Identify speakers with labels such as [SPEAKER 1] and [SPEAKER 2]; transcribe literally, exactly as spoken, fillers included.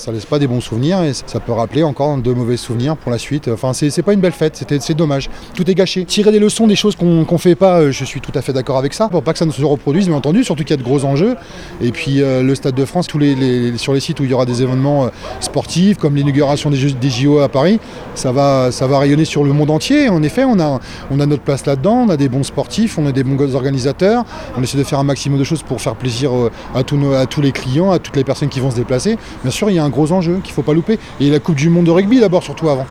[SPEAKER 1] ça laisse pas des bons souvenirs et ça peut rappeler encore de mauvais souvenirs pour la suite. Enfin, c'est, c'est pas une belle fête, c'était, c'est dommage. Tout est gâché. Tirer des leçons des choses qu'on qu'on fait pas, je suis tout à fait d'accord avec ça, pour pas que ça ne se reproduise, bien entendu, surtout qu'il y a de gros enjeux. Et puis euh, le Stade de France, tous les, les, sur les sites où il y aura des événements euh, sportifs, comme l'inauguration des, des J O à Paris, ça va, ça va rayonner sur le monde entier. En effet, on a, on a notre place là-dedans, on a des bons sportifs, on a des bons organisateurs, on essaie de faire un maximum de choses pour faire plaisir euh, à, tous nos, à tous les clients, à toutes les personnes qui vont se déplacer. Bien sûr, il y a un gros enjeu qu'il ne faut pas louper. Et la Coupe du Monde de rugby d'abord, surtout avant.